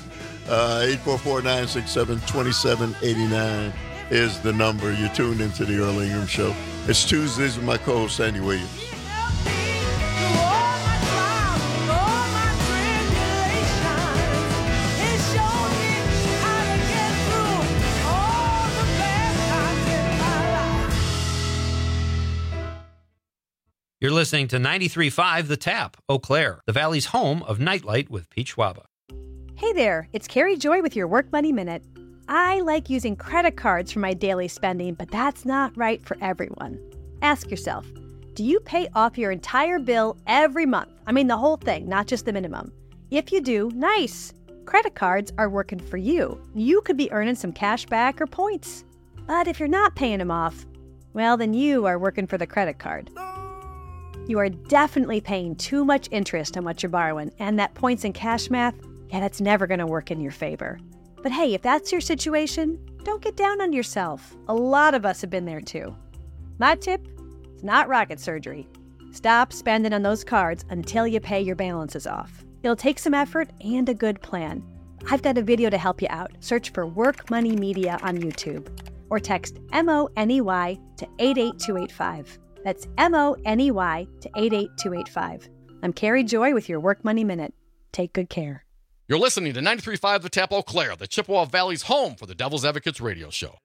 844-967-2789 is the number. You're tuned into the Earl Ingram Show. It's Tuesdays with my co-host, Sandy Williams. You're listening to 93.5 The Tap, Eau Claire, the Valley's home of Nightlight with Pete Schwaba. Hey there, it's Carrie Joy with your Work Money Minute. I like using credit cards for my daily spending, but that's not right for everyone. Ask yourself, do you pay off your entire bill every month? I mean the whole thing, not just the minimum. If you do, nice. Credit cards are working for you. You could be earning some cash back or points. But if you're not paying them off, well, then you are working for the credit card. You are definitely paying too much interest on what you're borrowing, and that points and cash math, that's never going to work in your favor. But hey, if that's your situation, don't get down on yourself. A lot of us have been there too. My tip, it's not rocket surgery. Stop spending on those cards until you pay your balances off. It'll take some effort and a good plan. I've got a video to help you out. Search for Work Money Media on YouTube or text MONEY to 88285. That's MONEY to 88285. I'm Carrie Joy with your Work Money Minute. Take good care. You're listening to 93.5 The Tap Eau Claire, the Chippewa Valley's home for the Devil's Advocates radio show.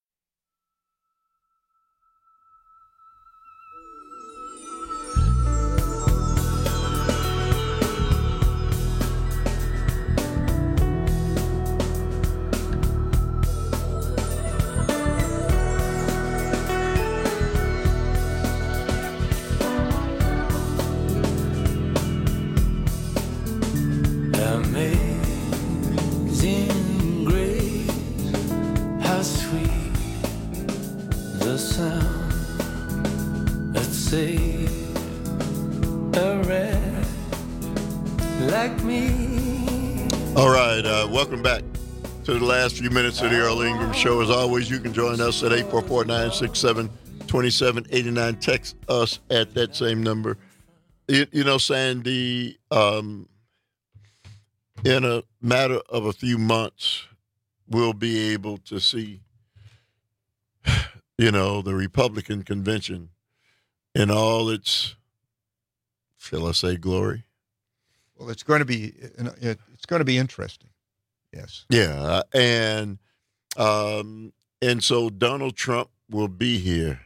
Amazing grace, how sweet the sound that saved a wretch like me. All right, welcome back to the last few minutes of the Earl Ingram Show. As always, you can join us at 844-967-2789. Text us at that same number. You know, Sandy, in a matter of a few months, we'll be able to see, you know, the Republican convention in all its, shall I say, glory. Well, it's going to be interesting. Yes. Yeah, and so Donald Trump will be here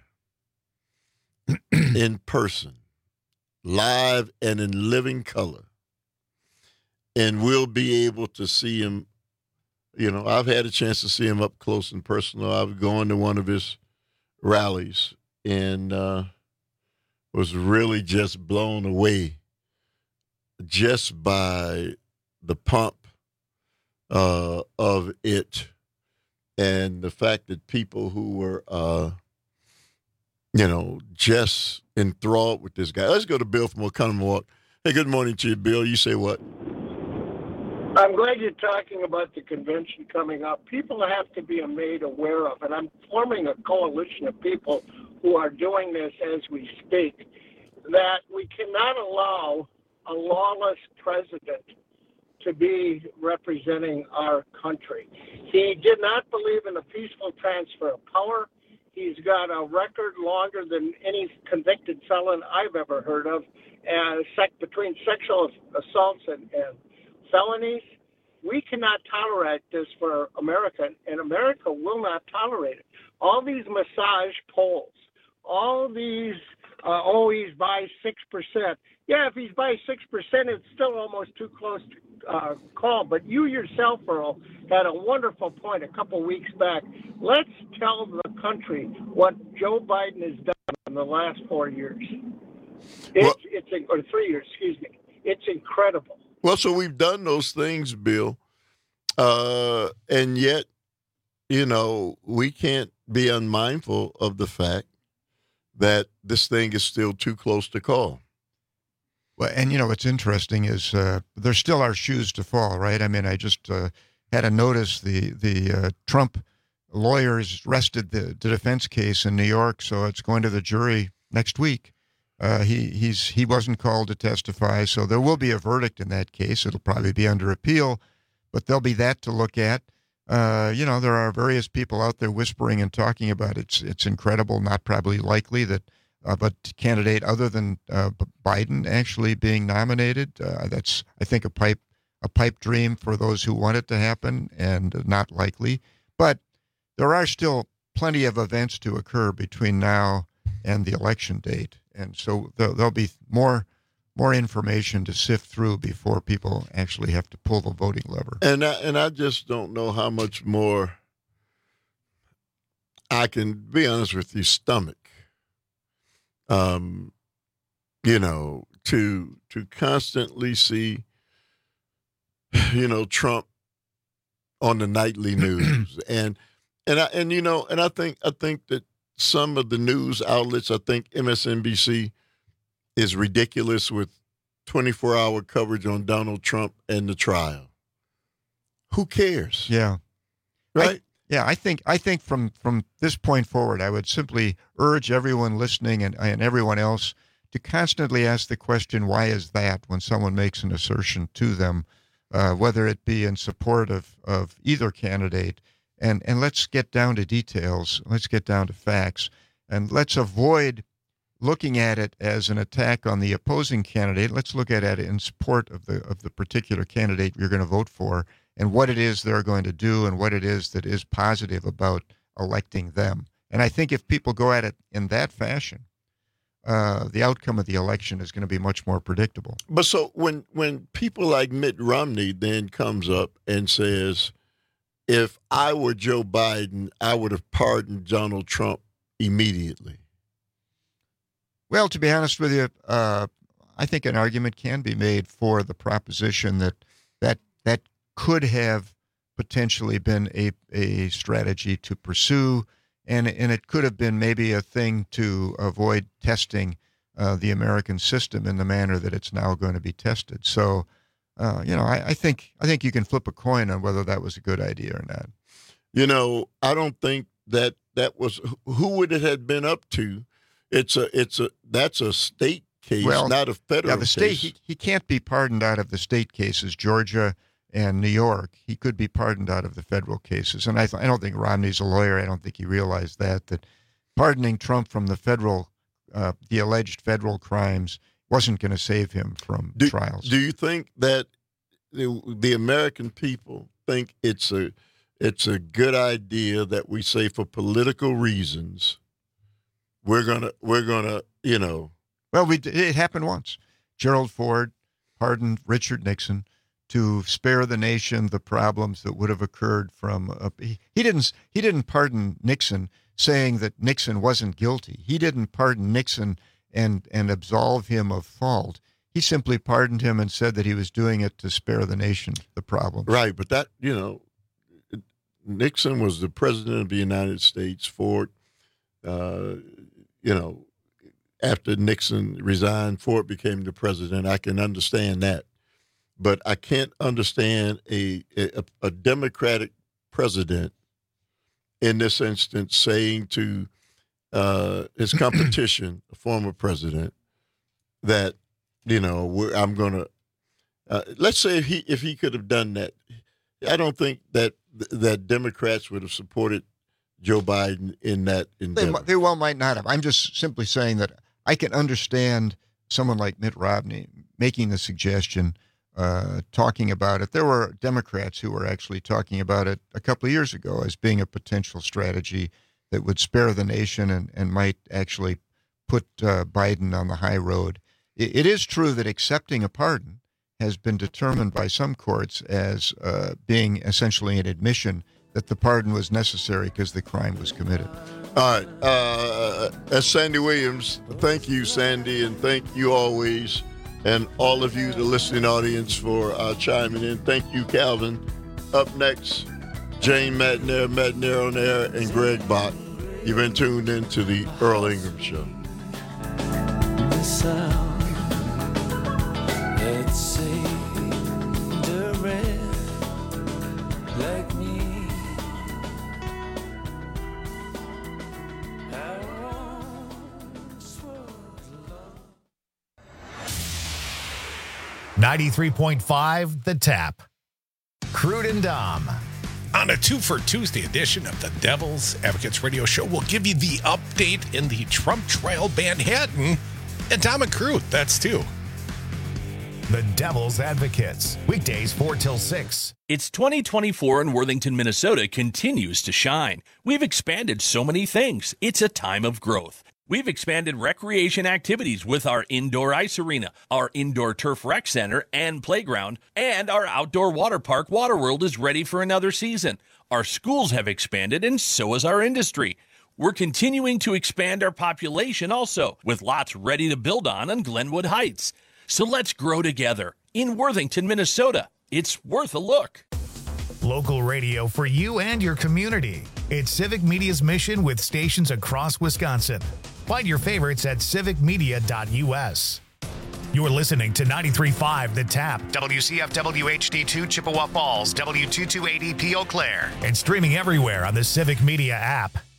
in person, live and in living color. And we'll be able to see him. You know, I've had a chance to see him up close and personal. I've gone to one of his rallies and was really just blown away just by the pomp of it and the fact that people who were, you know, just enthralled with this guy. Let's go to Bill from Oconomowoc. Hey, good morning to you, Bill. You say what? I'm glad you're talking about the convention coming up. People have to be made aware of, and I'm forming a coalition of people who are doing this as we speak, that we cannot allow a lawless president to be representing our country. He did not believe in a peaceful transfer of power. He's got a record longer than any convicted felon I've ever heard of, between sexual assaults and felonies. We cannot tolerate this for America, and America will not tolerate it. All these massage polls, all these, he's by 6%. Yeah, if he's by 6%, it's still almost too close to call. But you yourself, Earl, had a wonderful point a couple weeks back. Let's tell the country what Joe Biden has done in the last 4 years. Or 3 years, excuse me. It's incredible. Well, so we've done those things, Bill, and yet, you know, we can't be unmindful of the fact that this thing is still too close to call. Well, and, you know, what's interesting is there still are shoes to fall, right? I mean, I just had a notice the Trump lawyers rested the defense case in New York, so it's going to the jury next week. He wasn't called to testify, so there will be a verdict in that case. It'll probably be under appeal, but there'll be that to look at. You know, there are various people out there whispering and talking about it's incredible, not probably likely that, but candidate other than Biden actually being nominated. That's, I think, a pipe dream for those who want it to happen, and not likely. But there are still plenty of events to occur between now and the election date. And so there'll be more information to sift through before people actually have to pull the voting lever. And I just don't know how much more I can, be honest with you, stomach. You know, to constantly see, you know, Trump on the nightly news, and I think that some of the news outlets, I think MSNBC is ridiculous with 24-hour coverage on Donald Trump and the trial. Who cares? Yeah. Right? I think from this point forward, I would simply urge everyone listening and everyone else to constantly ask the question, why is that, when someone makes an assertion to them, whether it be in support of either candidate. And let's get down to details. Let's get down to facts. And let's avoid looking at it as an attack on the opposing candidate. Let's look at it in support of the particular candidate you're going to vote for, and what it is they're going to do, and what it is that is positive about electing them. And I think if people go at it in that fashion, the outcome of the election is going to be much more predictable. But so when people like Mitt Romney then comes up and says, if I were Joe Biden, I would have pardoned Donald Trump immediately. Well, to be honest with you, I think an argument can be made for the proposition that could have potentially been a strategy to pursue, and it could have been maybe a thing to avoid testing the American system in the manner that it's now going to be tested. So, I think you can flip a coin on whether that was a good idea or not. I don't think that was who would it have been up to. That's a state case, not a federal the state, case. He can't be pardoned out of the state cases, Georgia and New York. He could be pardoned out of the federal cases. And I don't think Romney's a lawyer. I don't think he realized that pardoning Trump from the federal, the alleged federal crimes wasn't going to save him from trials. Do you think that the American people think it's a good idea that we say for political reasons we're gonna Well, it happened once. Gerald Ford pardoned Richard Nixon to spare the nation the problems that would have occurred from. He didn't pardon Nixon saying that Nixon wasn't guilty. He didn't pardon Nixon and absolve him of fault. He simply pardoned him and said that he was doing it to spare the nation the problem. Right, but that, Nixon was the president of the United States. Ford, after Nixon resigned, Ford became the president. I can understand that. But I can't understand a Democratic president in this instance saying to his competition, a former president, that, I'm going to, let's say if he could have done that, I don't think that Democrats would have supported Joe Biden in that endeavor. They well might not have. I'm just simply saying that I can understand someone like Mitt Romney making the suggestion, talking about it. There were Democrats who were actually talking about it a couple of years ago as being a potential strategy that would spare the nation and might actually put Biden on the high road. It is true that accepting a pardon has been determined by some courts as being essentially an admission that the pardon was necessary because the crime was committed. All right. As Sandy Williams, thank you, Sandy, and thank you always, and all of you, the listening audience, for chiming in. Thank you, Calvin. Up next, Jane Matenaer, Matenaer on Air, and Greg Bach. You've been tuned in to the Earl Ingram Show. The sound that say direct like me. 93.5 The Tap. Crude and Dom. On a 2 for Tuesday edition of the Devil's Advocates Radio Show, we'll give you the update in the Trump trial Manhattan. And Dom and Crude, that's 2. The Devil's Advocates. Weekdays 4 till 6. It's 2024 and Worthington, Minnesota continues to shine. We've expanded so many things. It's a time of growth. We've expanded recreation activities with our indoor ice arena, our indoor turf rec center and playground, and our outdoor water park, Waterworld, is ready for another season. Our schools have expanded, and so has our industry. We're continuing to expand our population also, with lots ready to build on Glenwood Heights. So let's grow together. In Worthington, Minnesota, it's worth a look. Local radio for you and your community. It's Civic Media's mission with stations across Wisconsin. Find your favorites at civicmedia.us. You're listening to 93.5 The Tap, WCFW HD2 Chippewa Falls, W228EP Eau Claire, and streaming everywhere on the Civic Media app.